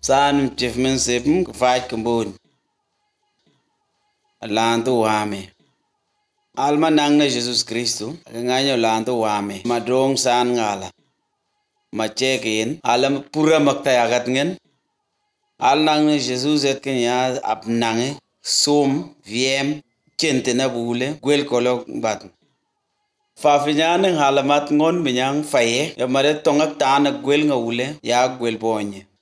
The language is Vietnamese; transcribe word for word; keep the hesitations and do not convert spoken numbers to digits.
San chef men sepm kufaj kumbun. Lantu wame. Alma nang na Jesus Kristo. Nganyo lantu wame. Madrong san ngala. Machekin. Alam pura maktayagat ngen. Al nang na Jesus et kenya ap nange. Som. Wiem. Kente na bule. Gwel kolok bat. Fafinyan ng halamat ngon binyang faye. Ya mare tongak ta na gwel nga ule. Ya gwel bonye.